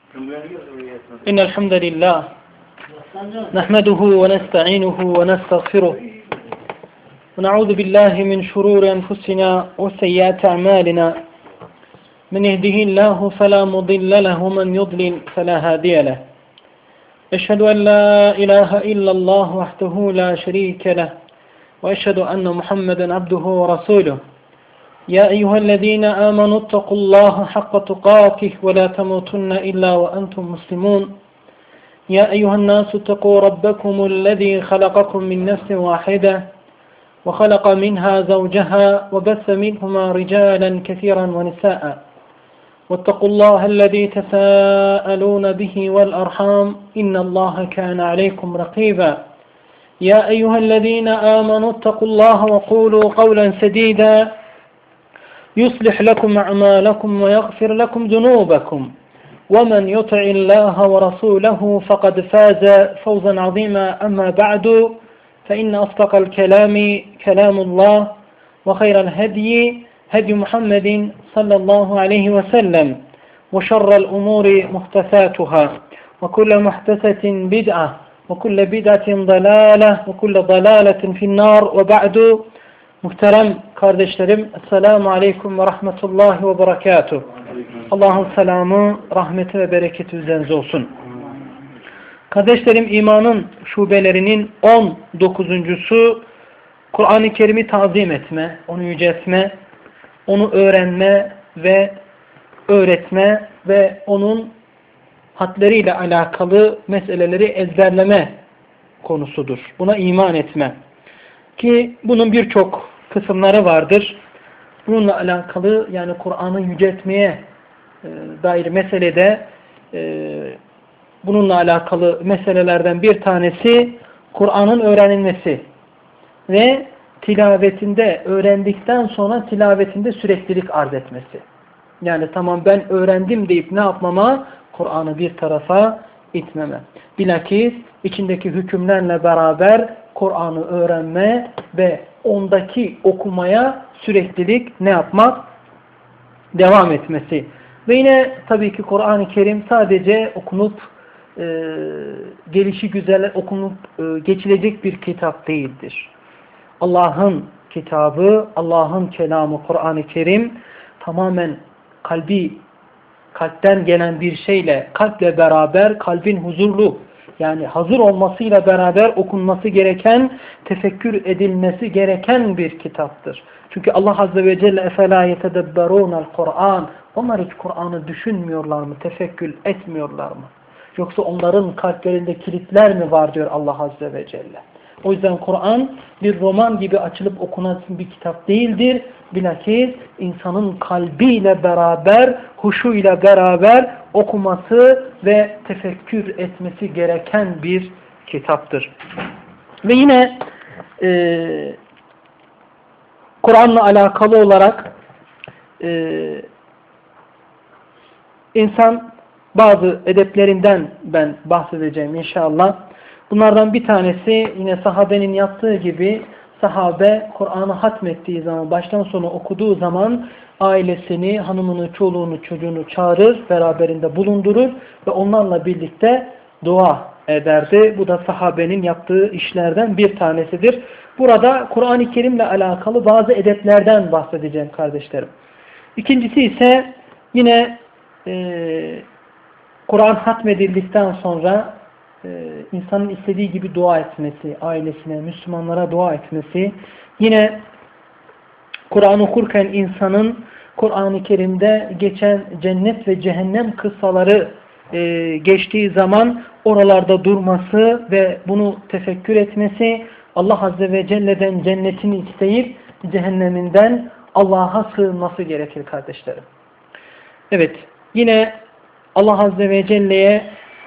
إن الحمد لله نحمده ونستعينه ونستغفره ونعوذ بالله من شرور أنفسنا وسيئات أعمالنا من يهده الله فلا مضل له ومن يضلل فلا هادي له أشهد أن لا إله إلا الله وحده لا شريك له وأشهد أن محمدا عبده ورسوله يا أيها الذين آمنوا اتقوا الله حق تقاته ولا تموتن إلا وأنتم مسلمون يا أيها الناس اتقوا ربكم الذي خلقكم من نفس واحدة وخلق منها زوجها وبث منهما رجالا كثيرا ونساء واتقوا الله الذي تساءلون به والأرحام إن الله كان عليكم رقيبا يا أيها الذين آمنوا اتقوا الله وقولوا قولا سديدا يصلح لكم أعمالكم ويغفر لكم ذنوبكم ومن يطع الله ورسوله فقد فاز فوزا عظيما أما بعد فإن أصدق الكلام كلام الله وخير الهدي هدي محمد صلى الله عليه وسلم وشر الأمور محدثاتها وكل محدثة بدعة وكل بدعة ضلالة وكل ضلالة في النار وبعد. Muhterem kardeşlerim, Esselamu Aleyküm ve Rahmetullahi ve Berekatuhu. Allah'ın selamı, rahmeti ve bereketi üzerinize olsun. Kardeşlerim, imanın şubelerinin 19'uncusu Kur'an-ı Kerim'i tazim etme, onu yüceltme, onu öğrenme ve öğretme ve onun hadleriyle alakalı meseleleri ezberleme konusudur. Buna iman etme. Ki bunun birçok kısımları vardır. Bununla alakalı, yani Kur'an'ı yüceltmeye dair meselede bununla alakalı meselelerden bir tanesi Kur'an'ın öğrenilmesi ve tilavetinde, öğrendikten sonra tilavetinde süreklilik arz etmesi. Yani tamam ben öğrendim deyip ne yapmama? Kur'an'ı bir tarafa itmeme. Bilakis içindeki hükümlerle beraber Kur'an'ı öğrenme ve ondaki okumaya süreklilik ne yapmak? Devam etmesi. Ve yine tabii ki Kur'an-ı Kerim sadece okunup gelişi güzel okunup geçilecek bir kitap değildir. Allah'ın kitabı, Allah'ın kelamı Kur'an-ı Kerim tamamen kalpten gelen bir şeyle, kalple beraber kalbin huzurlu, yani hazır olmasıyla beraber okunması gereken, tefekkür edilmesi gereken bir kitaptır. Çünkü Allah Azze ve Celle اَفَلَا يَتَدَبَّرُونَ الْقُرْآنِ Onlar hiç Kur'an'ı düşünmüyorlar mı, tefekkür etmiyorlar mı? Yoksa onların kalplerinde kilitler mi var diyor Allah Azze ve Celle. O yüzden Kur'an bir roman gibi açılıp okunan bir kitap değildir. Bilakis insanın kalbiyle beraber, huşuyla beraber okuması ve tefekkür etmesi gereken bir kitaptır. Ve yine Kur'an'la alakalı olarak insan bazı edeplerinden ben bahsedeceğim inşallah. Bunlardan bir tanesi yine sahabenin yaptığı gibi, sahabe Kur'an'ı hatmettiği zaman, baştan sona okuduğu zaman ailesini, hanımını, çoluğunu, çocuğunu çağırır, beraberinde bulundurur ve onlarla birlikte dua ederdi. Bu da sahabenin yaptığı işlerden bir tanesidir. Burada Kur'an-ı Kerim'le alakalı bazı edeplerden bahsedeceğim kardeşlerim. İkincisi ise yine Kur'an hatmedildikten sonra insanın istediği gibi dua etmesi, ailesine, Müslümanlara dua etmesi, yine Kur'an okurken insanın Kur'an-ı Kerim'de geçen cennet ve cehennem kıssaları geçtiği zaman oralarda durması ve bunu tefekkür etmesi, Allah Azze ve Celle'den cennetini isteyip cehenneminden Allah'a sığınması gerekir kardeşlerim. Evet, yine Allah Azze ve Celle'ye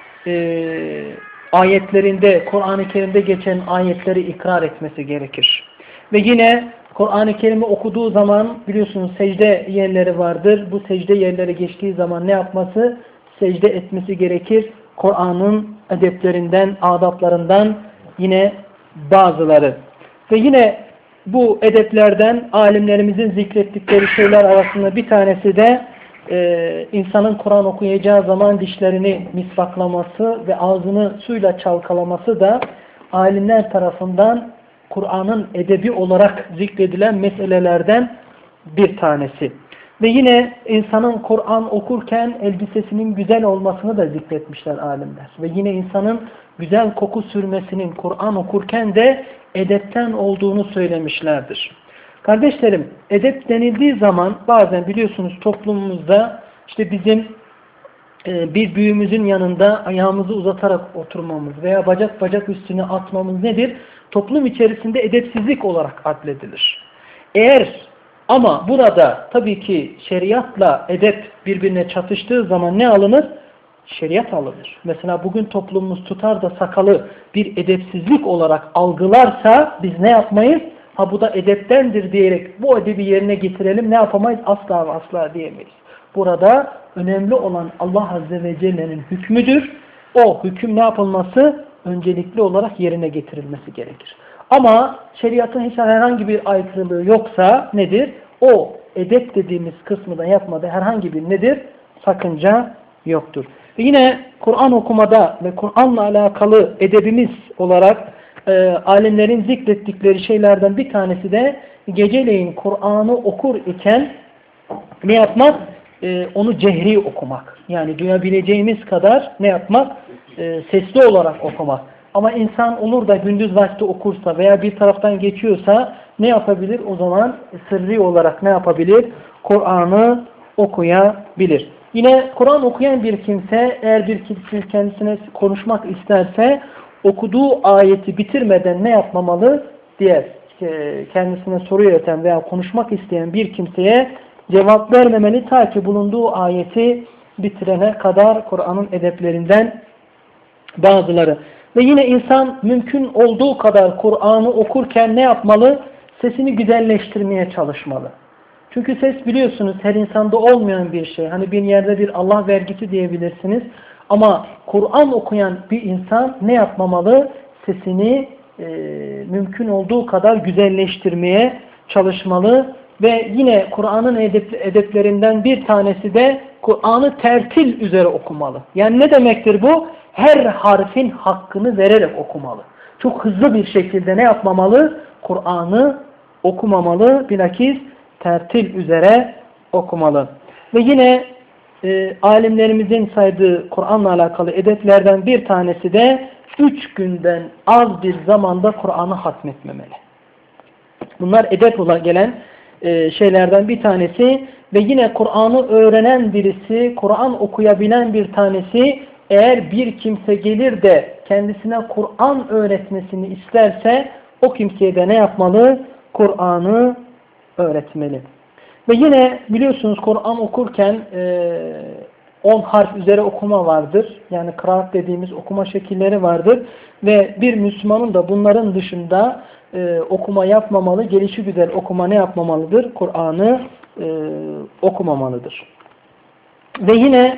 ayetlerinde, Kur'an-ı Kerim'de geçen ayetleri ikrar etmesi gerekir. Ve yine Kur'an-ı Kerim'i okuduğu zaman biliyorsunuz secde yerleri vardır. Bu secde yerleri geçtiği zaman ne yapması? Secde etmesi gerekir. Kur'an'ın edeplerinden, adaplarından yine bazıları. Ve yine bu edeplerden alimlerimizin zikrettikleri şeyler arasında bir tanesi de insanın Kur'an okuyacağı zaman dişlerini misvaklaması ve ağzını suyla çalkalaması da alimler tarafından Kur'an'ın edebi olarak zikredilen meselelerden bir tanesi. Ve yine insanın Kur'an okurken elbisesinin güzel olmasını da zikretmişler alimler. Ve yine insanın güzel koku sürmesinin Kur'an okurken de edepten olduğunu söylemişlerdir. Kardeşlerim, edep denildiği zaman bazen biliyorsunuz toplumumuzda işte bizim bir büyüğümüzün yanında ayağımızı uzatarak oturmamız veya bacak üstüne atmamız nedir? Toplum içerisinde edepsizlik olarak adledilir. Ama burada tabii ki şeriatla edep birbirine çatıştığı zaman ne alınır? Şeriat alınır. Mesela bugün toplumumuz tutar da sakalı bir edepsizlik olarak algılarsa biz ne yapmayız? Ha bu da edeptendir diyerek bu edebi yerine getirelim ne yapamayız? Asla ve asla diyemeyiz. Burada önemli olan Allah Azze ve Celle'nin hükmüdür. O hüküm ne yapılması? Öncelikli olarak yerine getirilmesi gerekir. Ama şeriatın hiç herhangi bir aykırılığı yoksa nedir? O edep dediğimiz kısmı da yapmada herhangi bir nedir? Sakınca yoktur. Ve yine Kur'an okumada ve Kur'an'la alakalı edebimiz olarak alimlerin zikrettikleri şeylerden bir tanesi de geceleyin Kur'an'ı okur iken ne yapmak? Onu cehri okumak. Yani duyabileceğimiz kadar ne yapmak? Sesli olarak okumak. Ama insan olur da gündüz vakti okursa veya bir taraftan geçiyorsa ne yapabilir? O zaman sırrı olarak ne yapabilir? Kur'an'ı okuyabilir. Yine Kur'an okuyan bir kimse eğer bir kimse kendisine konuşmak isterse okuduğu ayeti bitirmeden ne yapmamalı? Diğer kendisine soru yöneten veya konuşmak isteyen bir kimseye cevap vermemeli ta ki bulunduğu ayeti bitirene kadar Kur'an'ın edeplerinden bazıları. Ve yine insan mümkün olduğu kadar Kur'an'ı okurken ne yapmalı? Sesini güzelleştirmeye çalışmalı. Çünkü ses biliyorsunuz her insanda olmayan bir şey. Hani bir yerde bir Allah vergisi diyebilirsiniz. Ama Kur'an okuyan bir insan ne yapmamalı? Sesini mümkün olduğu kadar güzelleştirmeye çalışmalı. Ve yine Kur'an'ın edeplerinden bir tanesi de Kur'an'ı tertil üzere okumalı. Yani ne demektir bu? Her harfin hakkını vererek okumalı. Çok hızlı bir şekilde ne yapmamalı? Kur'an'ı okumamalı. Bilakis tertil üzere okumalı. Ve yine alimlerimizin saydığı Kur'an'la alakalı edeplerden bir tanesi de 3 günden az bir zamanda Kur'an'ı hatmetmemeli. Bunlar edep olarak gelen şeylerden bir tanesi ve yine Kur'an'ı öğrenen birisi, Kur'an okuyabilen bir tanesi eğer bir kimse gelir de kendisine Kur'an öğretmesini isterse o kimseye de ne yapmalı? Kur'an'ı öğretmeli. Ve yine biliyorsunuz Kur'an okurken 10 harf üzere okuma vardır. Yani kıraat dediğimiz okuma şekilleri vardır. Ve bir Müslümanın da bunların dışında okuma yapmamalı, gelişigüzel okuma ne yapmamalıdır? Kur'an'ı okumamalıdır. Ve yine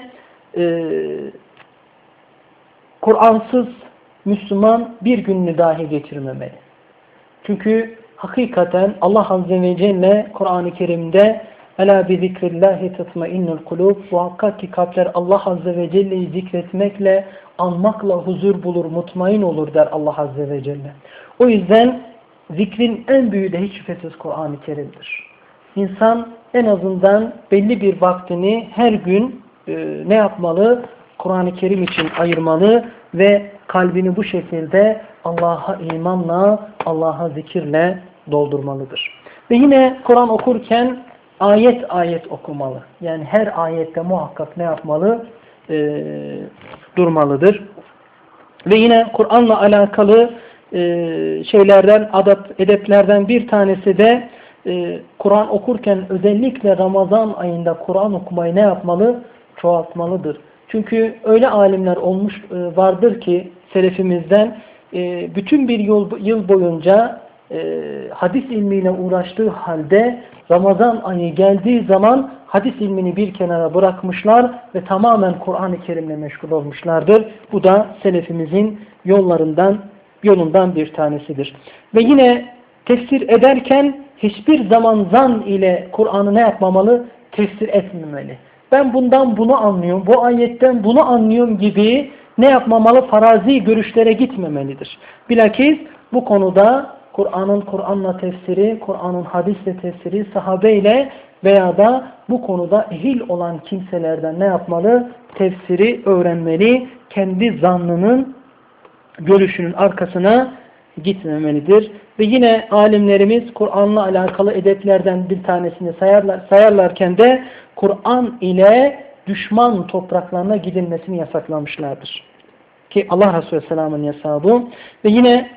Kur'ansız Müslüman bir gününü dahi geçirmemeli. Çünkü hakikaten Allah Azze ve Celle Kur'an-ı Kerim'de Ela bi zikrillahi tatmainnul kulub, muhakkak ki kalpler Allah Azze ve Celle'yi zikretmekle, anmakla huzur bulur, mutmain olur der Allah Azze ve Celle. O yüzden zikrin en büyüğü de hiç şüphesiz Kur'an-ı Kerim'dir. İnsan en azından belli bir vaktini her gün ne yapmalı? Kur'an-ı Kerim için ayırmalı ve kalbini bu şekilde Allah'a imanla, Allah'a zikirle doldurmalıdır. Ve yine Kur'an okurken ayet ayet okumalı. Yani her ayette muhakkak ne yapmalı? Durmalıdır. Ve yine Kur'an'la alakalı şeylerden, edeplerden bir tanesi de Kur'an okurken özellikle Ramazan ayında Kur'an okumayı ne yapmalı? Çoğaltmalıdır. Çünkü öyle alimler olmuş vardır ki selefimizden bütün bir yıl boyunca hadis ilmiyle uğraştığı halde Ramazan ayı geldiği zaman hadis ilmini bir kenara bırakmışlar ve tamamen Kur'an-ı Kerim'le meşgul olmuşlardır. Bu da selefimizin yolundan bir tanesidir. Ve yine tefsir ederken hiçbir zaman zan ile Kur'an'ı ne yapmamalı? Tefsir etmemeli. ben bundan bunu anlıyorum, bu ayetten bunu anlıyorum gibi ne yapmamalı? Farazi görüşlere gitmemelidir. Bilakis bu konuda Kur'an'la tefsiri, Kur'an'ın hadisle tefsiri, sahabeyle veya da bu konuda ehil olan kimselerden ne yapmalı? Tefsiri öğrenmeli, kendi zannının, görüşünün arkasına gitmemelidir. Ve yine alimlerimiz Kur'an'la alakalı edeplerden bir tanesini sayarlarken de Kur'an ile düşman topraklarına gidilmesini yasaklamışlardır. Ki Allah Resulü Aleyhisselam'ın yasağı bu. Ve yine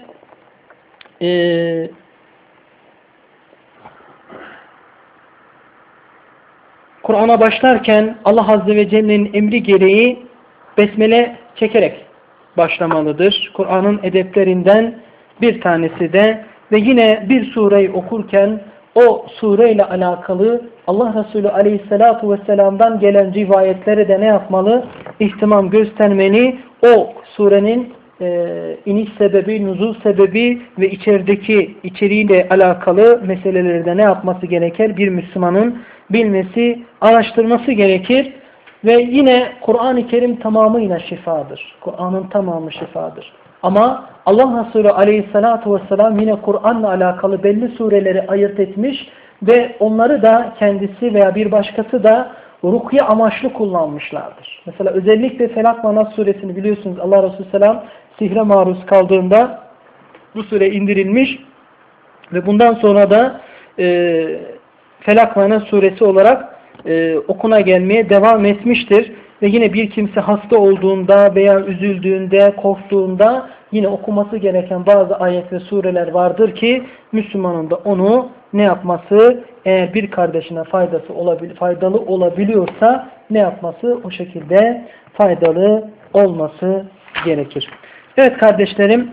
Kur'an'a başlarken Allah Azze ve Celle'nin emri gereği besmele çekerek başlamalıdır. Kur'an'ın edeplerinden bir tanesi de ve yine bir sureyi okurken o sureyle alakalı Allah Resulü Aleyhisselatu Vesselam'dan gelen rivayetlere de ne yapmalı? İhtimam göstermeli. O surenin iniş sebebi, nuzul sebebi ve içeriğiyle alakalı meseleleri de ne yapması gerekir? Bir Müslümanın bilmesi, araştırması gerekir. Ve yine Kur'an-ı Kerim tamamıyla şifadır. Kur'an'ın tamamı şifadır. Ama Allah Resulü Aleyhisselatü Vesselam yine Kur'an'la alakalı belli sureleri ayırt etmiş ve onları da kendisi veya bir başkası da rukiye amaçlı kullanmışlardır. Mesela özellikle Felak ve Nas suresini biliyorsunuz, Allah Resulü Selam sihre maruz kaldığında bu sure indirilmiş ve bundan sonra da Felak ve Nas suresi olarak okuna gelmeye devam etmiştir. Ve yine bir kimse hasta olduğunda veya üzüldüğünde, korktuğunda yine okuması gereken bazı ayet ve sureler vardır ki Müslümanın da onu ne yapması, eğer bir kardeşine faydalı olabiliyorsa ne yapması, o şekilde faydalı olması gerekir. Evet kardeşlerim,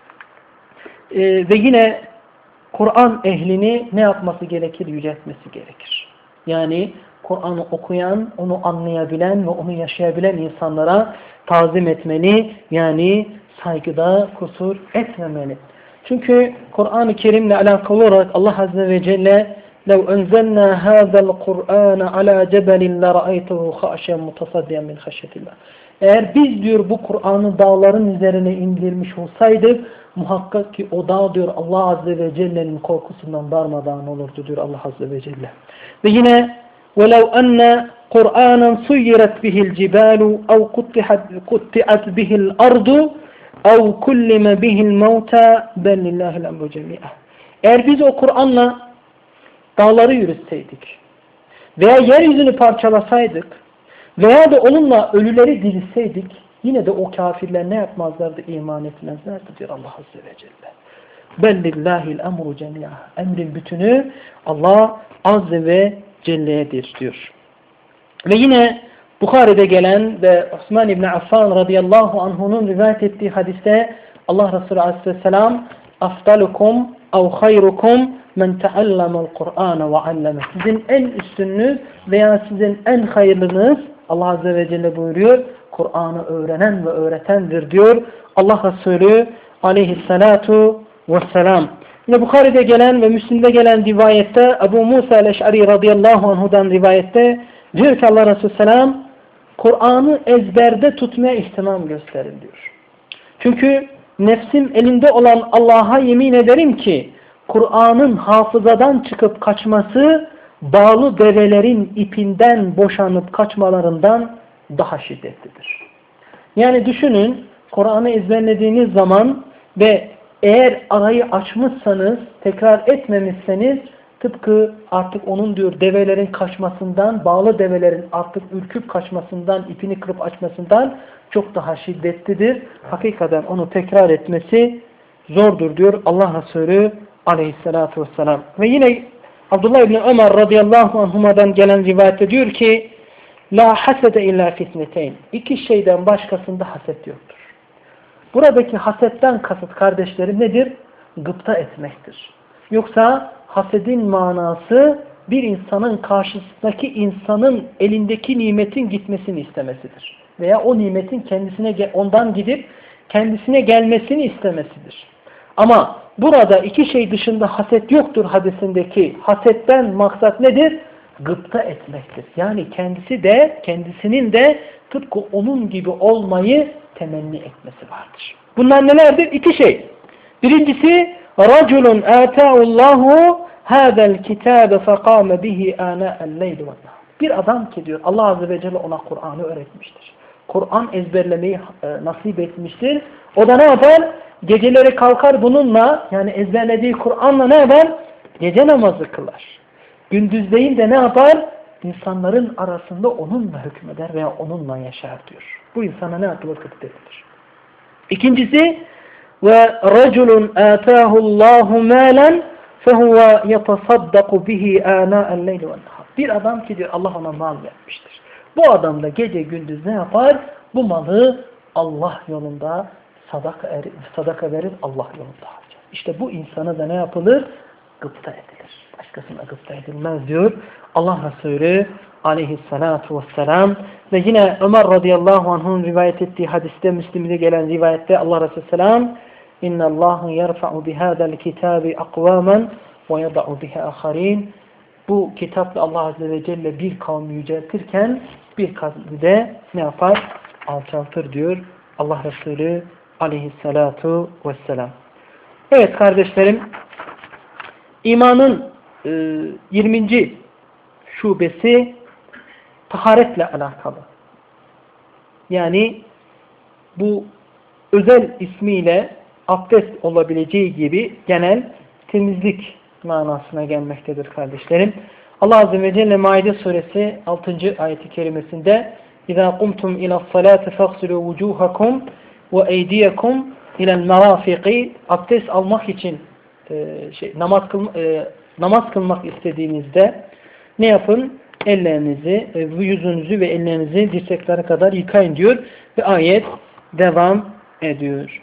ve yine Kur'an ehlini ne yapması gerekir? Yüceltmesi gerekir. Yani Kur'an'ı okuyan, onu anlayabilen ve onu yaşayabilen insanlara tazim etmeli. Yani saygıda kusur etmemeli. Çünkü Kur'an-ı Kerim'le alakalı olarak Allah Azze ve Celle لَوْ أَنْزَلْنَا هَذَا الْقُرْآنَ عَلَى جَبَلٍ لَرَأَيْتُهُ خَاشِعًا مُتَصَدِّعًا مِنْ خَشْيَةِ اللّٰهِ. Eğer biz diyor bu Kur'an'ı dağların üzerine indirmiş olsaydık muhakkak ki o dağ diyor Allah Azze ve Celle'nin korkusundan darmadağın olurdu diyor Allah Azze ve Celle. Ve yine وَلَوْ أَنَّ قُرْآنًا سُيِّرَتْ بِهِ الْجِبَالُ اَوْ قُطِّعَتْ بِهِ الْأَرْضُ اَوْ كُلِّمَ بِهِ الْمَوْتَى بَلْ لِلّٰهِ الْأَمْرُ جَمِيعًا. Eğer biz o Kur'an'la dağları yürütseydik veya yeryüzünü parçalasaydık veya da onunla ölüleri dirilseydik yine de o kafirler ne yapmazlardı? İman etmezlerdi diyor Allah Azze ve Celle. Bellillahil emru cemi'a. Emrin bütünü Allah Azze ve Celle'yedir diyor. Ve yine Bukhari'de gelen ve Osman İbni Affan radıyallahu anh'unun rivayet ettiği hadiste Allah Resulü Aleyhisselam afdalukum ev hayrukum men teallamel Kur'an ve alleme. Sizin en üstününüz veya sizin en hayırlınız Allah Azze ve Celle buyuruyor. Kur'an'ı öğrenen ve öğretendir diyor Allah Resulü Aleyhisselatu vesselam. Yine Bukhari'de gelen ve Müslim'de gelen rivayette Ebu Musa el-Eş'ari radıyallahu anhu'dan rivayette diyor ki Allah Resulü selam Kur'an'ı ezberde tutmaya ihtimam gösterin diyor. Çünkü nefsim elinde olan Allah'a yemin ederim ki Kur'an'ın hafızadan çıkıp kaçması bağlı develerin ipinden boşanıp kaçmalarından daha şiddetlidir. Yani düşünün Kur'an'ı ezberlediğiniz zaman ve eğer arayı açmışsanız, tekrar etmemişseniz tıpkı artık onun diyor develerin kaçmasından, bağlı develerin artık ürküp kaçmasından, ipini kırıp açmasından çok daha şiddetlidir. Hakikaten onu tekrar etmesi zordur diyor Allah Resulü Aleyhisselatü Vesselam. Ve yine Abdullah İbni Ömer radıyallahu anhuma'dan gelen rivayette diyor ki La hasede illa fitneteyn. İki şeyden başkasında haset yoktur. Buradaki hasetten kasıt kardeşlerim nedir? Gıpta etmektir. Yoksa hasedin manası bir insanın karşısındaki insanın elindeki nimetin gitmesini istemesidir. Veya o nimetin ondan gidip kendisine gelmesini istemesidir. Ama burada iki şey dışında haset yoktur hadisindeki hasetten maksat nedir? gıpta etmektir. Yani kendisinin de tıpkı onun gibi olmayı temenni etmesi vardır. Bunlar nelerdir? İki şey. Birincisi رَجُلٌ آتَاهُ اللّٰهُ هَذَا الْكِتَابَ فَقَامَ بِهِ آنَاءَ اللَّيْلِ وَالنَّهَارِ. Bir adam ki diyor Allah Azze ve Celle ona Kur'an'ı öğretmiştir. Kur'an ezberlemeyi nasip etmiştir. O da ne yapar? Geceleri kalkar bununla, yani ezberlediği Kur'an'la ne yapar? Gece namazı kılar. Gündüzleyin de ne yapar? İnsanların arasında onunla hükmeder veya onunla yaşar diyor. Bu insana ne yapılır? Gıpta edilir. İkincisi ve رَجُلٌ آتَاهُ اللّٰهُ مَالًا فَهُوَ يَتَصَدَّقُ بِهِ آنَاءَ اللَّيْلِ وَالنَّهَارِ. Bir adam ki diyor Allah ona mal vermiştir. Bu adam da gece gündüz ne yapar? Bu malı Allah yolunda sadaka verir, Allah yolunda harcar. İşte bu insana da ne yapılır? Gıpta edilir. Başkasına gıpta edilmez diyor Allah Resulü aleyhissalatu vesselam. Ve yine Ömer radıyallahu anh'ın rivayet ettiği hadiste, Müslim'de gelen rivayette Allah Resulü selam اِنَّ اللّٰهُ يَرْفَعُ بِهَذَا الْكِتَابِ اَقْوَامًا وَيَضَعُ بِهَا آخَرِينَ. Bu kitapla Allah Azze ve Celle bir kavmi yüceltirken bir kavmi de ne yapar? Alçaltır diyor Allah Resulü aleyhissalatu vesselam. Evet kardeşlerim, imanın 20. şubesi taharetle alakalı. Yani bu özel ismiyle abdest olabileceği gibi genel temizlik manasına gelmektedir kardeşlerim. Allah Azze ve Celle Maide suresi 6. ayeti kerimesinde اِذَا قُمْتُمْ اِلَى الصَّلَاةِ فَاغْسِلُوا وُجُوهَكُمْ وَاَيْدِيَكُمْ اِلَى الْمَرَافِقِ. Abdest almak için namaz kılmak istediğinizde ne yapın? Ellerinizi, yüzünüzü ve ellerinizi dirseklere kadar yıkayın diyor ve ayet devam ediyor.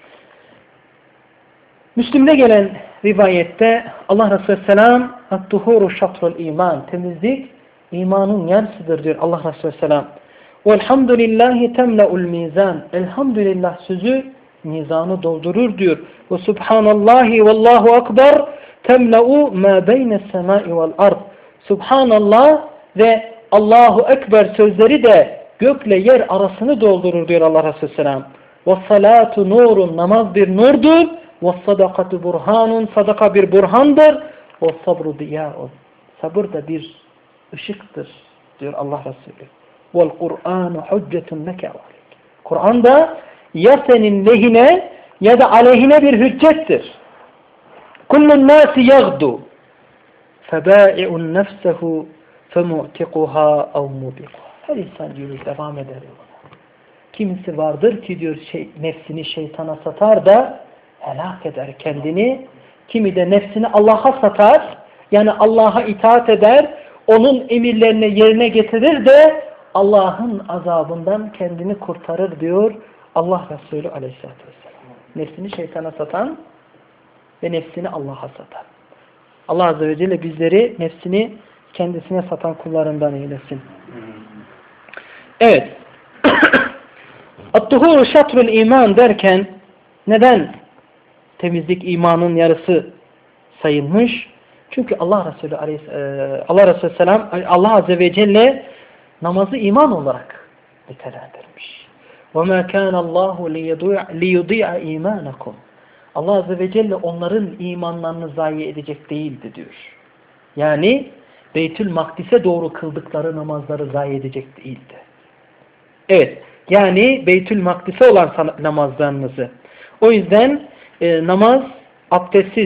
Müslim'de gelen rivayette Allah Resulü selam "At-tuhuru şatrul iman." Temizlik imanın yarısıdır diyor Allah Resulü selam. "Velhamdülillahi temla'ul mizan." Elhamdülillah sözü mizanı doldurur diyor. "Ve subhanallahi vallahu ekber temla'u ma beyne's semai vel ard." Subhanallah ve Allahu ekber sözleri de gökle yer arasını doldurur diyor Allah Resulü selam. "Ve salatu nurun." Namaz bir nurdur. وَالصَّدَقَةُ burhanun, sadaka bir burhandır. وَالصَّبْرُ دِيَاءٌ Sabır da bir ışıktır diyor Allah Resulü. وَالْقُرْآنُ حُجَّةٌ لَكَ وَعَلَيْكَ Kur'an da ya senin lehine ya da aleyhine bir hüccettir. كُلُّ النَّاسِ يَغْدُ فَبَائِعٌ نَفْسَهُ فَمُعْتِقُهَا اَوْ مُبِقُهَا Her insan diyor devam eder. Kimisi vardır ki diyor nefsini şeytana satar da helak eder kendini. Kimi de nefsini Allah'a satar. Yani Allah'a itaat eder. Onun emirlerini yerine getirir de Allah'ın azabından kendini kurtarır diyor Allah Resulü aleyhissalatü vesselam. Nefsini şeytana satan ve nefsini Allah'a satan. Allah Azze ve Celle bizleri nefsini kendisine satan kullarından eylesin. Evet. At-tuhuru şatrul iman derken neden temizlik imanın yarısı sayılmış? Çünkü Allah Resulü selam Allah Azze ve Celle namazı iman olarak nitelendirmiş. وَمَا كَانَ اللّٰهُ لِيُضِيعَ اِيمَانَكُمْ Allah Azze ve Celle onların imanlarını zayi edecek değildi diyor. Yani Beytül Makdis'e doğru kıldıkları namazları zayi edecek değildi. Evet. Yani Beytül Makdis'e olan namazlarınızı. O yüzden namaz abdestsiz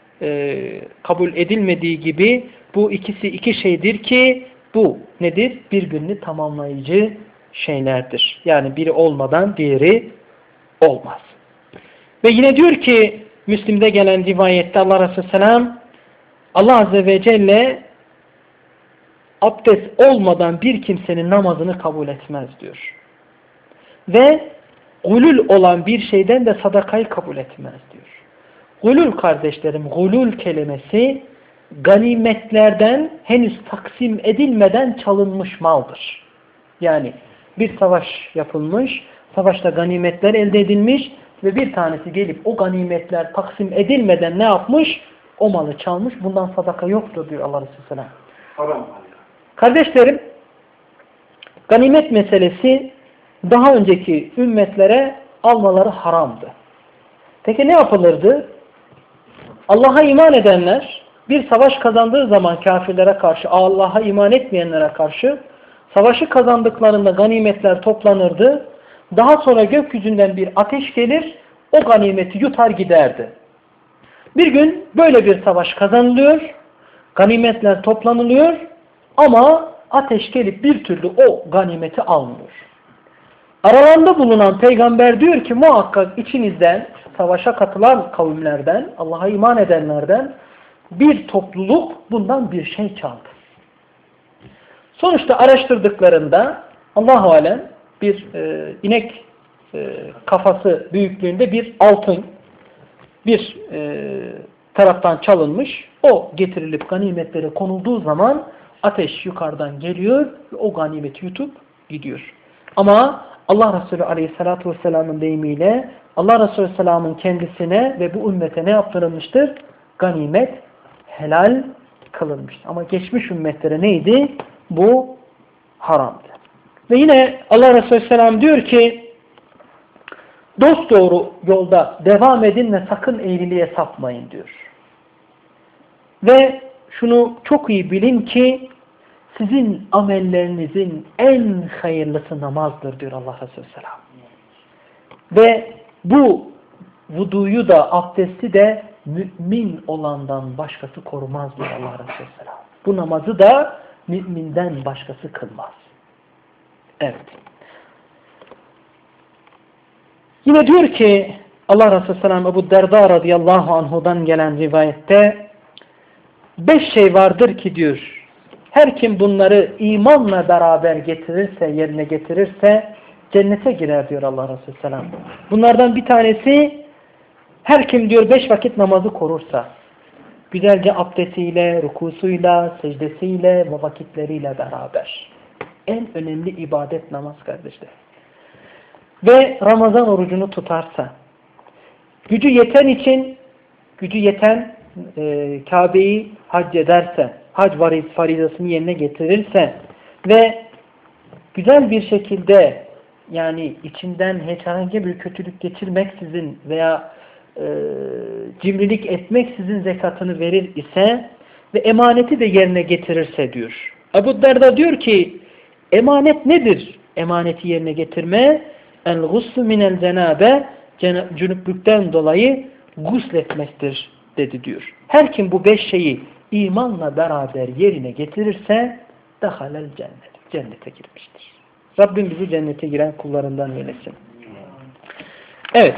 kabul edilmediği gibi bu ikisi iki şeydir ki bu nedir? Birbirini tamamlayıcı şeylerdir. Yani biri olmadan diğeri olmaz. Ve yine diyor ki Müslim'de gelen rivayette Allah Resulü selam Allah Azze ve Celle abdest olmadan bir kimsenin namazını kabul etmez diyor. Ve gulul olan bir şeyden de sadakayı kabul etmez diyor. Gulul kardeşlerim, gulul kelimesi ganimetlerden henüz taksim edilmeden çalınmış maldır. Yani bir savaş yapılmış, savaşta ganimetler elde edilmiş ve bir tanesi gelip o ganimetler taksim edilmeden ne yapmış? O malı çalmış, bundan sadaka yoktur diyor Allah Resulü Selam. Kardeşlerim, ganimet meselesi daha önceki ümmetlere almaları haramdı. Peki ne yapılırdı? Allah'a iman edenler bir savaş kazandığı zaman kafirlere karşı, Allah'a iman etmeyenlere karşı savaşı kazandıklarında ganimetler toplanırdı. Daha sonra gökyüzünden bir ateş gelir, o ganimeti yutar giderdi. Bir gün böyle bir savaş kazanılıyor, ganimetler toplanılıyor ama ateş gelip bir türlü o ganimeti almıyor. Aralarında bulunan peygamber diyor ki muhakkak içinizden, savaşa katılan kavimlerden, Allah'a iman edenlerden bir topluluk bundan bir şey çaldı. Sonuçta araştırdıklarında Allah-u Alem bir inek kafası büyüklüğünde bir altın bir taraftan çalınmış. O getirilip ganimetlere konulduğu zaman ateş yukarıdan geliyor ve o ganimeti yutup gidiyor. Ama Allah Resulü Aleyhisselatü Vesselam'ın deyimiyle Allah Resulü Aleyhisselam'ın kendisine ve bu ümmete ne yaptırılmıştır? Ganimet helal kılınmıştır. Ama geçmiş ümmetlere neydi? Bu haramdı. Ve yine Allah Resulü Aleyhisselam diyor ki dosdoğru yolda devam edin ve sakın eğriliğe sapmayın diyor. Ve şunu çok iyi bilin ki sizin amellerinizin en hayırlısı namazdır diyor Allah Resulü Aleyhisselam. Ve bu vuduyu da abdesti de mümin olandan başkası korumaz diyor Allah Resulü Aleyhisselam. Bu namazı da müminden başkası kılmaz. Evet. Yine diyor ki Allah Resulü Aleyhisselam Ebu Derda radıyallahu anhudan gelen rivayette 5 şey vardır ki diyor her kim bunları imanla beraber getirirse, yerine getirirse cennete girer diyor Allah Resulü Aleyhisselam. Bunlardan bir tanesi her kim diyor 5 vakit namazı korursa güzelce abdestiyle, rukusuyla, secdesiyle ve vakitleriyle beraber. En önemli ibadet namaz kardeşler. Ve Ramazan orucunu tutarsa, gücü yeten Kabe'yi hac ederse, hac farizasını yerine getirirse ve güzel bir şekilde yani içinden herhangi bir kötülük geçirmeksizin veya cimrilik etmeksizin zekatını verir ise ve emaneti de yerine getirirse diyor. Ebu Derda diyor ki emanet nedir? Emaneti yerine getirme el-guslu minel cenabe cünüplükten dolayı gusletmektir dedi diyor. Her kim bu 5 şeyi imanla beraber yerine getirirse dehalel cennet. Cennete girmiştir. Rabbim bizi cennete giren kullarından eylesin. Evet.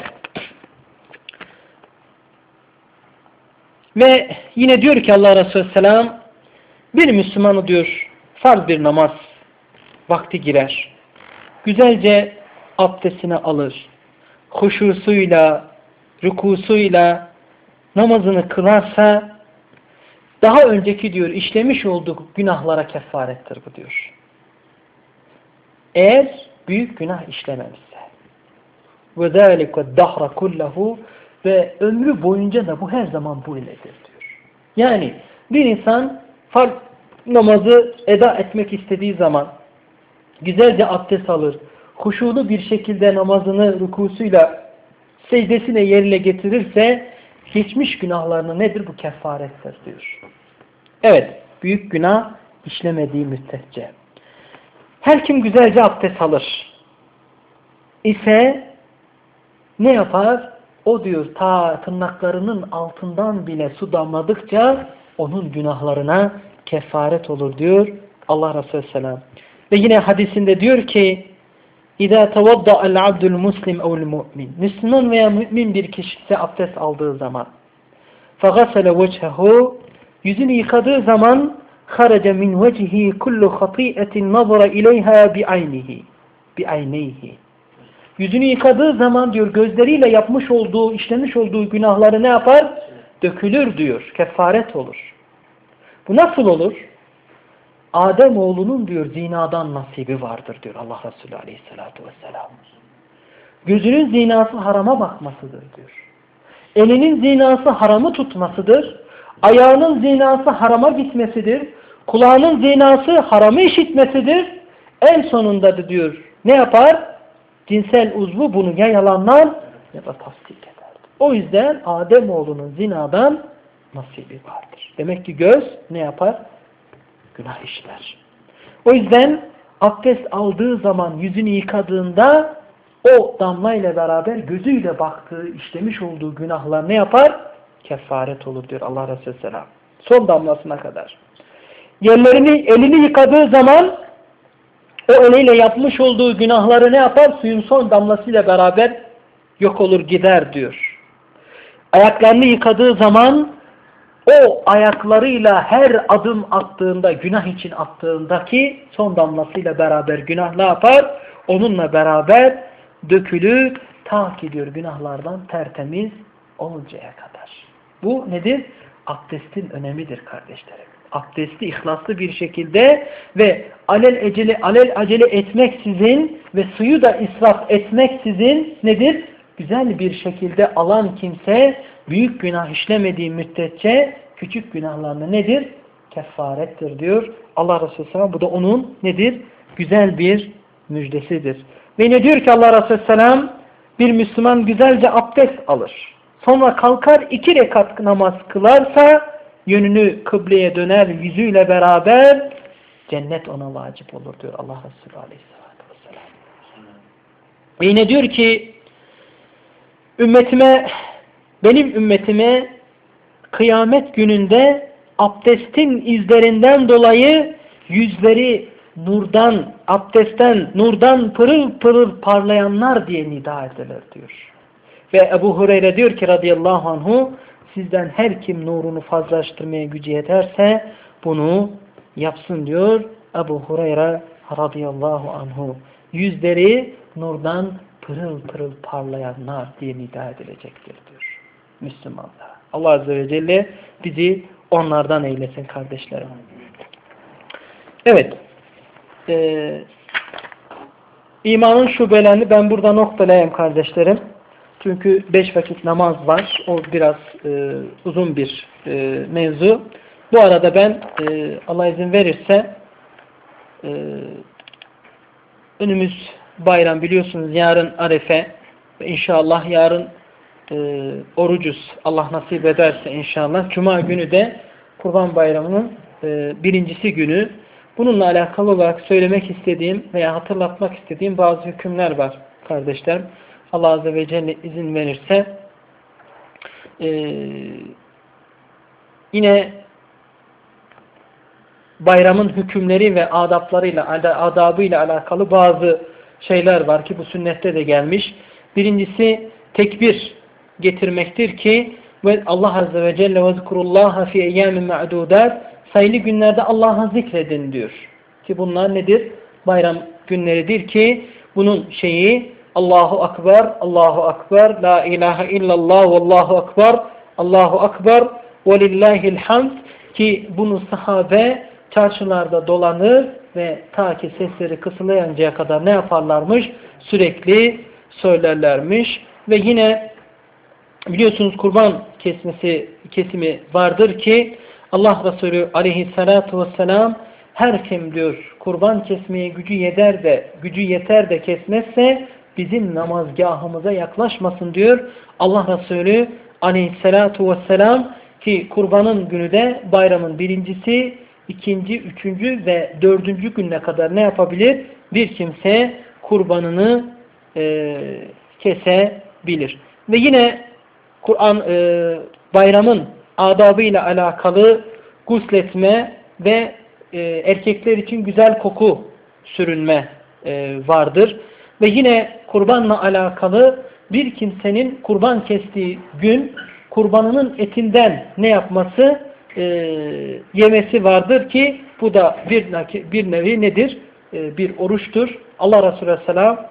Ve yine diyor ki Allah Resulü Selam bir Müslümanı diyor farz bir namaz vakti girer. Güzelce abdestini alır. Huşusuyla, rükusuyla namazını kılarsa daha önceki diyor işlemiş olduğu günahlara kefarettir bu diyor. Eğer büyük günah işlememişse. وَذَٰلِكَ الدَّهْرَ كُلَّهُ ve ömrü boyunca da bu her zaman bu iledir diyor. Yani bir insan farz namazı eda etmek istediği zaman güzelce abdest alır, huşulu bir şekilde namazını rükusuyla secdesine yerine getirirse geçmiş günahlarına nedir? Bu kefarettir diyor. Evet, büyük günah işlemediği müddetçe. Her kim güzelce abdest alır ise ne yapar? O diyor ta tırnaklarının altından bile su damladıkça onun günahlarına kefaret olur diyor Allah Resulü Selam. Ve yine hadisinde diyor ki İzâ tevadda'al abdul muslim ev'l mu'min. Müslüman veya mümin bir kişi ise abdest aldığı zaman فَغَسَلَ وَجْهَهُ yüzünü yıkadığı zaman خَرَجَ مِنْ وَجْهِ كُلُّ خَطِيئَةٍ نَظَرَ إِلَيْهَا بِعَيْنَيْهِ yüzünü yıkadığı zaman diyor gözleriyle yapmış olduğu, işlemiş olduğu günahları ne yapar? Dökülür diyor. Kefaret olur. Bu nasıl olur? Ademoğlunun diyor zinadan nasibi vardır diyor Allah Resulü Aleyhisselatü Vesselam. Gözünün zinası harama bakmasıdır diyor. Elinin zinası haramı tutmasıdır. Ayağının zinası harama gitmesidir. Kulağının zinası haramı işitmesidir. En sonunda da diyor ne yapar? Cinsel uzvu bunu ya yalanlar ya da tasdik eder. O yüzden Ademoğlunun zinadan nasibi vardır. Demek ki göz ne yapar? Günah işler. O yüzden abdest aldığı zaman yüzünü yıkadığında o damlayla beraber gözüyle baktığı, işlemiş olduğu günahlar ne yapar? Kefaret olur diyor Allah Resulü Selam. Son damlasına kadar. Elini yıkadığı zaman o eliyle yapmış olduğu günahları ne yapar? Suyun son damlasıyla beraber yok olur gider diyor. Ayaklarını yıkadığı zaman o ayaklarıyla her adım attığında, günah için attığındaki son damlasıyla beraber günah ne yapar? Onunla beraber dökülür, ta ki diyor günahlardan tertemiz oluncaya kadar. Bu nedir? Abdestin önemidir kardeşlerim. Abdesti ihlaslı bir şekilde ve alel acele etmeksizin ve suyu da israf etmeksizin nedir? Güzel bir şekilde alan kimse büyük günah işlemediği müddetçe küçük günahlarına nedir? Kefarettir diyor Allah Resulü Selam. Bu da onun nedir? Güzel bir müjdesidir. Ve ne diyor ki Allah Resulü Selam? Bir Müslüman güzelce abdest alır. Sonra kalkar 2 rekat namaz kılarsa yönünü kıbleye döner yüzüyle beraber cennet ona vacip olur diyor Allah Resulü Aleyhisselatü Vesselam. Ve yine diyor ki benim ümmetime kıyamet gününde abdestin izlerinden dolayı yüzleri nurdan pırıl pırıl parlayanlar diye nida edilir diyor. Ve Ebu Hureyre diyor ki radıyallahu anhu sizden her kim nurunu fazlaştırmaya gücü yeterse bunu yapsın diyor Ebu Hureyre radıyallahu anhu. Yüzleri nurdan pırıl pırıl parlayanlar diye nida edilecektir diyor Müslümanlar. Allah Azze ve Celle bizi onlardan eylesin kardeşlerim. Evet. İmanın şubelerini ben burada noktalayayım kardeşlerim. Çünkü 5 vakit namaz var. O biraz uzun bir mevzu. Bu arada ben Allah izin verirse önümüz bayram biliyorsunuz yarın Arefe ve inşallah yarın orucuz. Allah nasip ederse inşallah. Cuma günü de Kurban Bayramı'nın birincisi günü. Bununla alakalı olarak söylemek istediğim veya hatırlatmak istediğim bazı hükümler var kardeşler. Allah Azze ve Celle izin verirse yine bayramın hükümleri ve adabıyla alakalı bazı şeyler var ki bu sünnette de gelmiş. Birincisi tekbir getirmektir ki ve Allah Azze ve Celle vezkurullaha fi eyyamin ma'dudat sayılı günlerde Allah'a zikredin diyor. Ki bunlar nedir? Bayram günleridir ki bunun şeyi Allahu Akbar, Allahu Akbar, La ilahe illallah, Vallahu Akbar, Allahu Akbar, Velillahil hamd ki bunu sahabe çarşılarda dolanır ve ta ki sesleri kısılayıncaya kadar ne yaparlarmış? Sürekli söylerlermiş. Ve yine biliyorsunuz kurban kesimi vardır ki Allah Resulü aleyhissalatu vesselam her kim diyor kurban kesmeye gücü yeter de kesmezse bizim namazgahımıza yaklaşmasın diyor. Allah Resulü aleyhissalatu vesselam ki kurbanın günü de bayramın birincisi, ikinci, üçüncü ve dördüncü gününe kadar ne yapabilir? Bir kimse kurbanını kesebilir. Ve yine bayramın adabıyla alakalı gusletme ve erkekler için güzel koku sürünme vardır. Ve yine kurbanla alakalı bir kimsenin kurban kestiği gün kurbanının etinden ne yapması? Yemesi vardır ki bu da bir nevi nedir? Bir oruçtur. Allah Resulü Aleyhisselam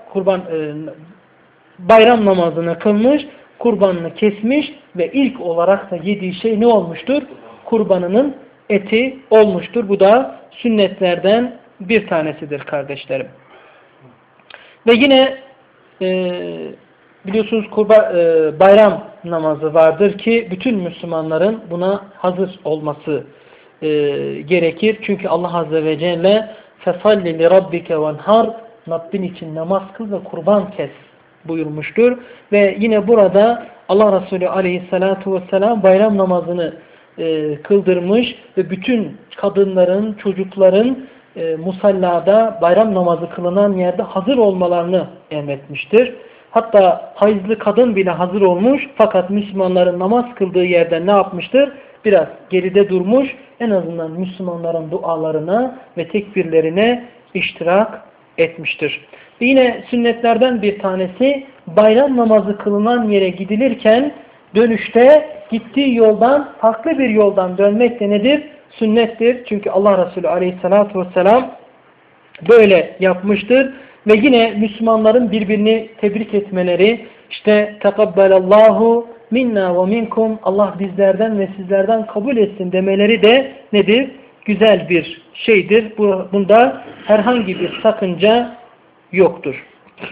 bayram namazını kılmış, kurbanını kesmiş ve ilk olarak da yediği şey ne olmuştur? Kurbanının eti olmuştur. Bu da sünnetlerden bir tanesidir kardeşlerim. Ve yine biliyorsunuz bayram namazı vardır ki bütün Müslümanların buna hazır olması gerekir. Çünkü Allah Azze ve Celle فَصَلِّ لِرَبِّكَ وَنْهَرْ Rabbin için namaz kıl ve kurban kes buyurmuştur. Ve yine burada Allah Resulü Aleyhisselatü Vesselam bayram namazını kıldırmış ve bütün kadınların, çocukların musallada bayram namazı kılınan yerde hazır olmalarını emretmiştir. Hatta hayızlı kadın bile hazır olmuş fakat Müslümanların namaz kıldığı yerde ne yapmıştır? Biraz geride durmuş, en azından Müslümanların dualarına ve tekbirlerine iştirak etmiştir. Ve yine sünnetlerden bir tanesi bayram namazı kılınan yere gidilirken dönüşte gittiği yoldan farklı bir yoldan dönmek de nedir? Sünnettir. Çünkü Allah Resulü Aleyhisselatü Vesselam böyle yapmıştır. Ve yine Müslümanların birbirini tebrik etmeleri, işte tekabbelallahu minna ve minkum, Allah bizlerden ve sizlerden kabul etsin demeleri de nedir? Güzel bir şeydir. Bunda herhangi bir sakınca yoktur.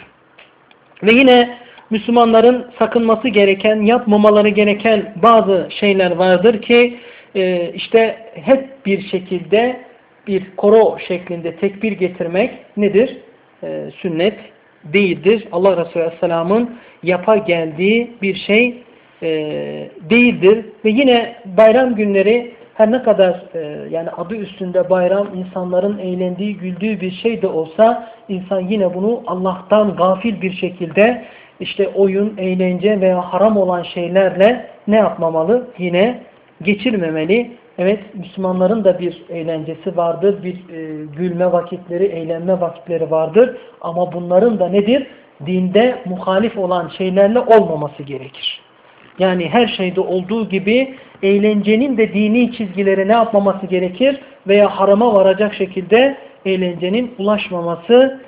Ve yine Müslümanların sakınması gereken, yapmamaları gereken bazı şeyler vardır ki işte hep bir şekilde bir koro şeklinde tekbir getirmek nedir? Sünnet değildir. Allah Resulü Aleyhisselam'ın yapa geldiği bir şey değildir. Ve yine bayram günleri her ne kadar yani adı üstünde bayram, insanların eğlendiği, güldüğü bir şey de olsa insan yine bunu Allah'tan gafil bir şekilde işte oyun, eğlence veya haram olan şeylerle ne yapmamalı? Yine geçirmemeli. Evet, Müslümanların da bir eğlencesi vardır, bir gülme vakitleri, eğlenme vakitleri vardır. Ama bunların da nedir? Dinde muhalif olan şeylerle olmaması gerekir. Yani her şeyde olduğu gibi eğlencenin de dini çizgileri ne yapmaması gerekir? Veya harama varacak şekilde eğlencenin ulaşmaması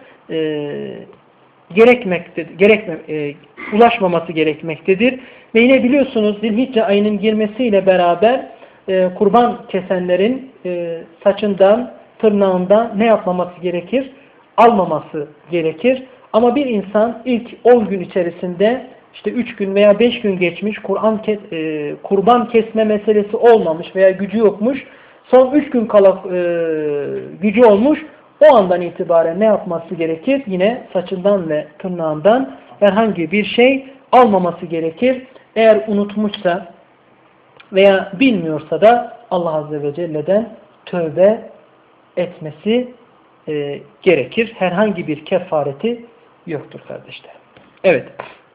ulaşmaması gerekmektedir. Ve yine biliyorsunuz Zilhicce ayının girmesiyle beraber kurban kesenlerin saçından, tırnağından ne yapmaması gerekir? Almaması gerekir. Ama bir insan ilk 10 gün içerisinde işte 3 gün veya 5 gün geçmiş, kurban kesme meselesi olmamış veya gücü yokmuş, son 3 gün kala gücü olmuş, o andan itibaren ne yapması gerekir? Yine saçından ve tırnağından herhangi bir şey almaması gerekir. Eğer unutmuşsa veya bilmiyorsa da Allah Azze ve Celle'den tövbe etmesi gerekir. Herhangi bir kefareti yoktur kardeşler. Evet.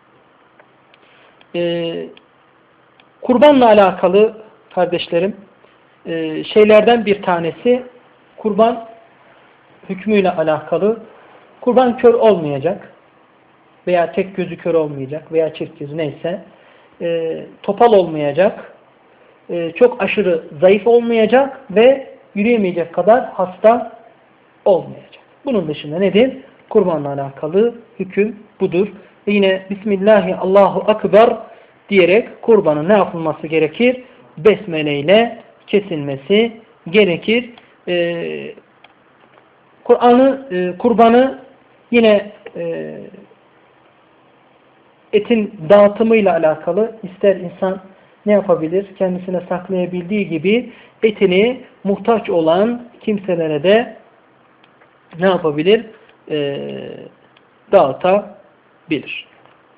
Kurbanla alakalı kardeşlerim şeylerden bir tanesi kurban hükmüyle alakalı. Kurban kör olmayacak veya tek gözü kör olmayacak veya çift gözü neyse topal olmayacak, çok aşırı zayıf olmayacak ve yürüyemeyecek kadar hasta olmayacak. Bunun dışında nedir? Kurbanla alakalı hüküm budur. Ve yine Bismillahi Allahu Akbar diyerek kurbanın ne yapılması gerekir? Besmele ile kesilmesi gerekir. Kurbanı yine etin dağıtımıyla alakalı ister insan ne yapabilir? Kendisine saklayabildiği gibi etini muhtaç olan kimselere de ne yapabilir? Dağıtabilir.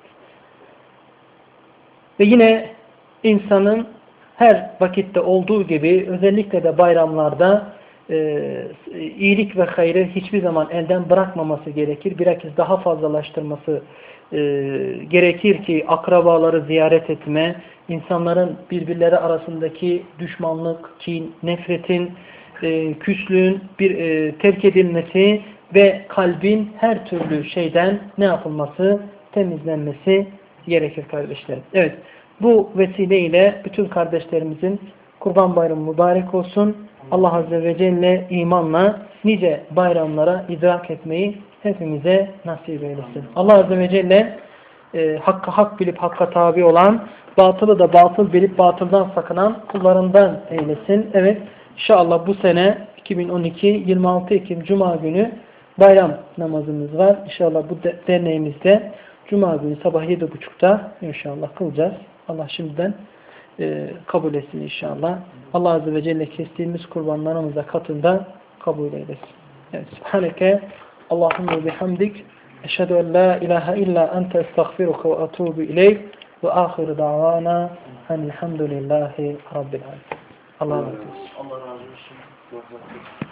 Ve yine insanın her vakitte olduğu gibi özellikle de bayramlarda iyilik ve hayrı hiçbir zaman elden bırakmaması gerekir. Bilakis daha fazlalaştırması gerekir ki akrabaları ziyaret etme, insanların birbirleri arasındaki düşmanlık, kin, nefretin, küslüğün terk edilmesi ve kalbin her türlü şeyden ne yapılması? Temizlenmesi gerekir kardeşlerim. Evet, bu vesileyle bütün kardeşlerimizin Kurban Bayramı mübarek olsun. Allah Azze ve Celle imanla nice bayramlara idrak etmeyi hepimize nasip eylesin. Allah Azze ve Celle hakkı hak bilip hakka tabi olan, batılı da batıl bilip batıldan sakınan kullarından eylesin. Evet, inşallah bu sene 2012 26 Ekim Cuma günü bayram namazımız var. İnşallah bu derneğimizde Cuma günü sabah 7.30'da inşallah kılacağız. Allah şimdiden kabul etsin inşallah. Allah Azze ve Celle kestiğimiz kurbanlarımıza katında kabul eylesin. Evet. Subhaneke Allahümme bihamdik. Eşhedü en la ilahe illa ente estağfiruke ve atubu ileyk. Ve ahiru davana enelhamdülillahi rabbil alemin. Allah razı olsun.